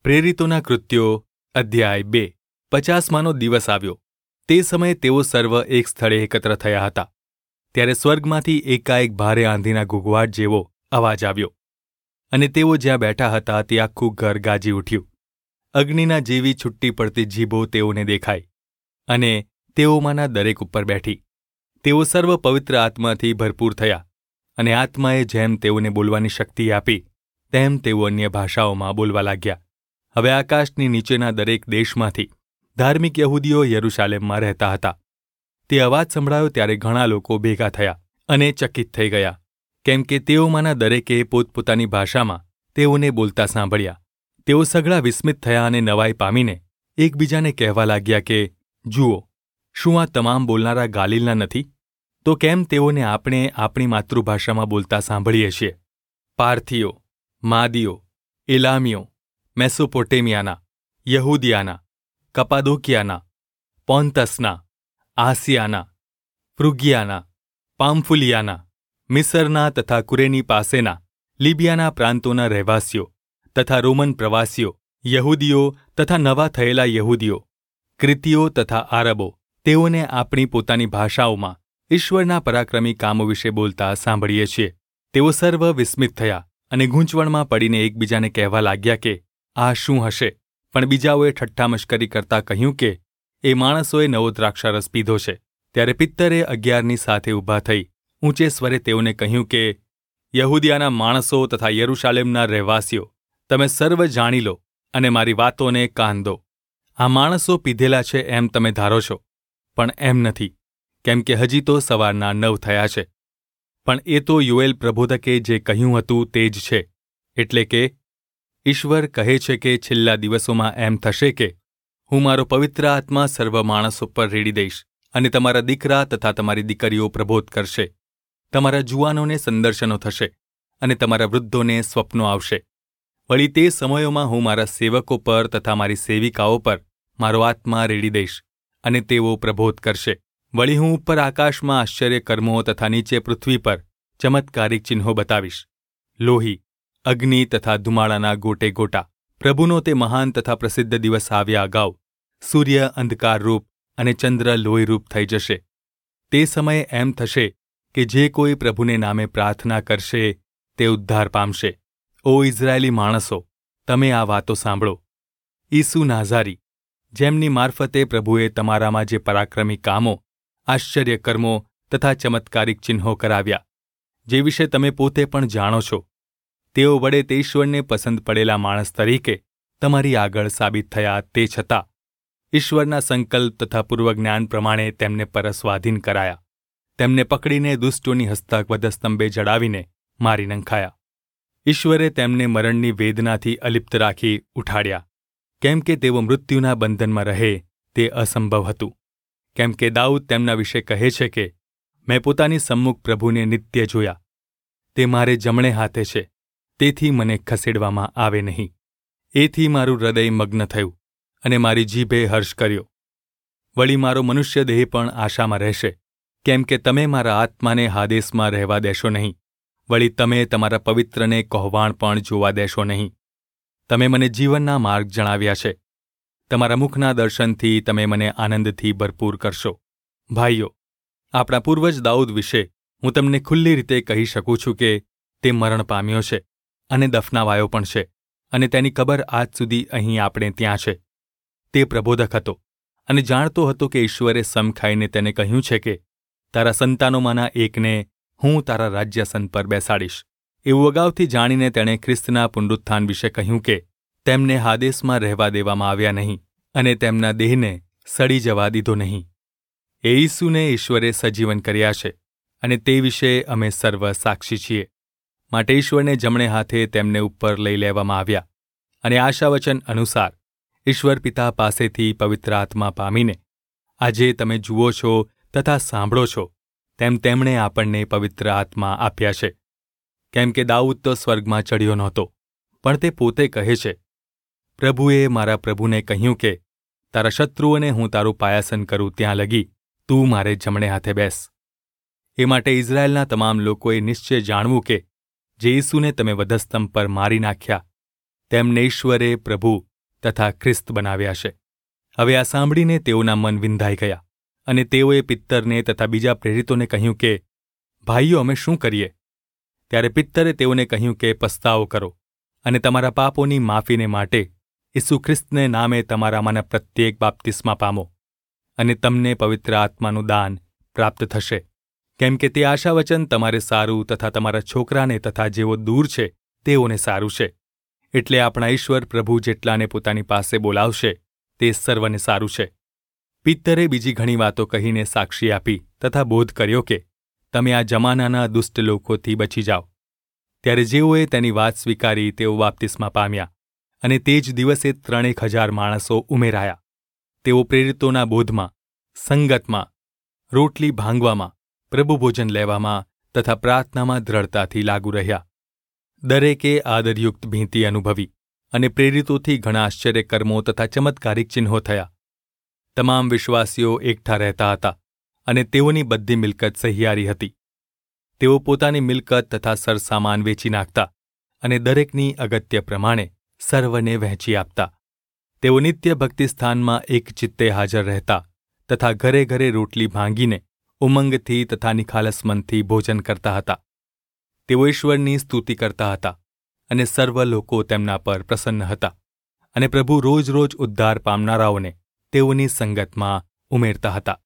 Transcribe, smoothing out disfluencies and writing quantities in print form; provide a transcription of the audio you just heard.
પ્રેરિતોના કૃત્યો અધ્યાય 2 50માનો દિવસ આવ્યો. તે સમયે તેઓ સર્વ એક સ્થળે એકત્ર થયા હતા. ત્યારે સ્વર્ગમાંથી એકાએક ભારે આંધીના ઘૂઘવાટ જેવો અવાજ આવ્યો, અને તેઓ જ્યાં બેઠા હતા તે આખું ઘર ગાજી ઉઠ્યું. અગ્નિના જેવી છૂટી પડતી જીભો તેઓને દેખાઈ, અને તેઓમાંના દરેક ઉપર બેઠી. તેઓ સર્વ પવિત્ર આત્માથી ભરપૂર થયા, અને આત્માએ જેમ તેઓને બોલવાની શક્તિ આપી તેમ તેઓ અન્ય ભાષાઓમાં બોલવા લાગ્યા. હવે આકાશની નીચેના દરેક દેશમાંથી ધાર્મિક યહૂદીઓ યરૂશાલેમમાં રહેતા હતા. તે અવાજ સંભળાયો ત્યારે ઘણા લોકો ભેગા થયા અને ચકિત થઈ ગયા, કેમ કે તેઓમાંના દરેકે પોતપોતાની ભાષામાં તેઓને બોલતા સાંભળ્યા. તેઓ સઘળા વિસ્મિત થયા અને નવાઈ પામીને એકબીજાને કહેવા લાગ્યા કે, જુઓ, શું આ તમામ બોલનારા ગાલિલના નથી? તો કેમ તેઓને આપણે આપણી માતૃભાષામાં બોલતા સાંભળીએ છીએ? પાર્થીઓ, માદીઓ, એલામીઓ, મેસોપોટેમિયાના, યહૂદિયાના, કપાદોકિયાના, પોન્તસના, આસિયાના, ફ્રુગિયાના, પામ્ફુલિયાના, મિસરના તથા કુરેની પાસેના, લીબિયાના પ્રાંતોના રહેવાસીઓ તથા રોમન પ્રવાસીઓ, યહૂદીઓ તથા નવા થયેલા યહૂદીઓ, ક્રિતીઓ તથા આરબો, તેઓને આપણી પોતાની ભાષાઓમાં ઈશ્વરના પરાક્રમી કામો વિશે બોલતા સાંભળીએ છીએ. તેઓ સર્વ વિસ્મિત થયા અને ગૂંચવણમાં પડીને એકબીજાને કહેવા લાગ્યા કે, આ શું હશે? પણ બીજાઓએ ઠઠ્ઠા મશ્કરી કરતા કહ્યું કે, એ માણસોએ નવો દ્રાક્ષારસ પીધો છે. ત્યારે પિત્તરે 11ની સાથે ઊભા થઈ ઊંચે સ્વરે તેઓને કહ્યું કે, યહૂદિયાના માણસો તથા યરૂશાલેમના રહેવાસીઓ, તમે સર્વ જાણી લો અને મારી વાતોને કાન દો. આ માણસો પીધેલા છે એમ તમે ધારો છો, પણ એમ નથી, કેમ કે હજી તો સવારના 9 થયા છે. પણ એ તો યોએલ પ્રબોધકે જે કહ્યું હતું તે જ છે, એટલે કે ઈશ્વર કહે છે કે છેલ્લા દિવસોમાં એમ થશે કે હું મારો પવિત્ર આત્મા સર્વ માણસો પર રેડી દઈશ, અને તમારા દીકરા તથા તમારી દીકરીઓ પ્રબોધ કરશે. તમારા જુવાનોને સંદર્શનો થશે, અને તમારા વૃદ્ધોને સ્વપ્નો આવશે. વળી તે સમયોમાં હું મારા સેવકો પર તથા મારી સેવિકાઓ પર મારો આત્મા રેડી દઈશ, અને તેઓ પ્રબોધ કરશે. વળી હું ઉપર આકાશમાં આશ્ચર્ય કર્મો તથા નીચે પૃથ્વી પર ચમત્કારિક ચિહ્નો બતાવીશ. લોહી, અગ્નિ તથા ધુમાડાના ગોટે ગોટા. પ્રભુનો તે મહાન તથા પ્રસિદ્ધ દિવસ આવ્યા અગાઉ સૂર્ય અંધકારરૂપ અને ચંદ્ર લોહીરૂપ થઈ જશે. તે સમયે એમ થશે કે જે કોઈ પ્રભુને નામે પ્રાર્થના કરશે તે ઉદ્ધાર પામશે. ઓ ઇઝરાયેલી માણસો, તમે આ વાતો સાંભળો. ઈસુ નાઝારી, જેમની મારફતે પ્રભુએ તમારામાં જે પરાક્રમી કામો, આશ્ચર્ય કર્મો તથા ચમત્કારિક ચિહ્નો કરાવ્યા, જે વિશે તમે પોતે પણ જાણો છો, તેઓ વડે તે ઈશ્વરને પસંદ પડેલા માણસ તરીકે તમારી આગળ સાબિત થયા. તે છતાં ઈશ્વરના સંકલ્પ તથા પૂર્વજ્ઞાન પ્રમાણે તેમને પર સ્વાધીન કરાયા. તેમને પકડીને દુષ્ટોની હસ્તક વધસ્તંભે જડાવીને મારી નંખાયા. ઈશ્વરે તેમને મરણની વેદનાથી અલિપ્ત રાખી ઉઠાડ્યા, કેમ કે તેઓ મૃત્યુના બંધનમાં રહે તે અસંભવ હતું. કેમ કે દાઉદ તેમના વિશે કહે છે કે, મેં પોતાની સમ્મુખ પ્રભુને નિત્ય જોયા. તે મારે જમણે હાથે છે, તેથી મને ખસેડવામાં આવે નહીં. એથી મારું હૃદય મગ્ન થયું, અને મારી જીભે હર્ષ કર્યો. વળી મારો મનુષ્ય દેહ પણ આશામાં રહેશે, કેમ કે તમે મારા આત્માને હાદેસમાં રહેવા દેશો નહીં. વળી તમે તમારા પવિત્રને કહોવાણ પણ જોવા દેશો નહીં. તમે મને જીવનના માર્ગ જણાવ્યા છે. તમારા મુખના દર્શનથી તમે મને આનંદથી ભરપૂર કરશો. ભાઈઓ, આપણા પૂર્વજ દાઉદ વિશે હું તમને ખુલ્લી રીતે કહી શકું છું કે તે મરણ પામ્યો છે અને દફનાવાયો પણ છે, અને તેની કબર આજ સુધી અહીં આપણે ત્યાં છે. તે પ્રબોધક હતો અને જાણતો હતો કે ઈશ્વરે સમ ખાઈને તેને કહ્યું છે કે તારા સંતાનોમાંના એકને હું તારા રાજ્યાસન પર બેસાડીશ. એવું અગાઉથી જાણીને તેણે ખ્રિસ્તના પુનરુત્થાન વિશે કહ્યું કે તેમને હાદેસમાં રહેવા દેવામાં આવ્યા નહીં, અને તેમના દેહને સડી જવા દીધો નહીં. એ ઈસુને ઈશ્વરે સજીવન કર્યા છે, અને તે વિશે અમે સર્વ સાક્ષી છીએ. માટે ઈશ્વરને જમણે હાથે તેમને ઉપર લઈ લેવામાં આવ્યા, અને આશાવચન અનુસાર ઈશ્વર પિતા પાસેથી પવિત્ર આત્મા પામીને આજે તમે જુઓ છો તથા સાંભળો છો તેમ તેમણે આપણને પવિત્ર આત્મા આપ્યા છે. કેમ કે દાઉદ તો સ્વર્ગમાં ચડ્યો નહોતો, પણ તે પોતે કહે છે, પ્રભુએ મારા પ્રભુને કહ્યું કે તારા શત્રુઓને હું તારું પાયાસન કરું ત્યાં લગી તું મારે જમણે હાથે બેસ. એ માટે ઇઝરાયેલના તમામ લોકોએ નિશ્ચય જાણવું કે જે ઈસુને તમે વધસ્તંભ પર મારી નાખ્યા, તેમને ઈશ્વરે પ્રભુ તથા ખ્રિસ્ત બનાવ્યા છે. હવે આ સાંભળીને તેઓના મન વિંધાઈ ગયા અને તેઓએ પિત્તરને તથા બીજા પ્રેરિતોને કહ્યું કે, ભાઈઓ, અમે શું કરીએ? ત્યારે પિત્તરે તેઓને કહ્યું કે, પસ્તાવો કરો અને તમારા પાપોની માફીને માટે ઈસુ ખ્રિસ્તને નામે તમારામાંના પ્રત્યેક બાપ્તિસ્મા પામો અને તમને પવિત્ર આત્માનું દાન પ્રાપ્ત થશે, કેમ કે તે આશાવચન તમારે સારું તથા તમારા છોકરાને તથા જેઓ દૂર છે તેઓને સારું છે. એટલે આપણા ઈશ્વર પ્રભુ જેટલાને પોતાની પાસે બોલાવશે તે સર્વને સારું છે. પિત્તરે બીજી ઘણી વાતો કહીને સાક્ષી આપી તથા બોધ કર્યો કે તમે આ જમાનાના દુષ્ટ લોકોથી બચી જાઓ. ત્યારે જેઓએ તેની વાત સ્વીકારી તેઓ બાપ્તિસ્મા પામ્યા અને તે જ દિવસે 3,000 માણસો ઉમેરાયા. તેઓ પ્રેરિતોના બોધમાં, સંગતમાં, રોટલી ભાંગવામાં, પ્રભુભોજન લેવામાં તથા પ્રાર્થનામાં દ્રઢતાથી લાગુ રહ્યા. દરેકે આદરયુક્ત ભીંતી અનુભવી અને પ્રેરિતોથી ઘણા આશ્ચર્યકર્મો તથા ચમત્કારિક ચિહ્નો થયા. તમામ વિશ્વાસીઓ એકઠા રહેતા હતા અને તેઓની બધી મિલકત સહિયારી હતી. તેઓ પોતાની મિલકત તથા સરસામાન વેચી નાખતા અને દરેકની અગત્ય પ્રમાણે સર્વને વહેંચી આપતા. તેઓ નિત્ય ભક્તિસ્થાનમાં એક ચિત્તે હાજર રહેતા તથા ઘરે ઘરે રોટલી ભાંગીને ઉમંગથી તથા નિખાલસ મનથી ભોજન કરતા હતા. તેઓ ઈશ્વરની સ્તુતિ કરતા હતા અને સર્વ લોકો તેમના પર પ્રસન્ન હતા અને પ્રભુ રોજ રોજ ઉદ્ધાર પામનારાઓને તેઓની સંગતમાં ઉમેરતા હતા.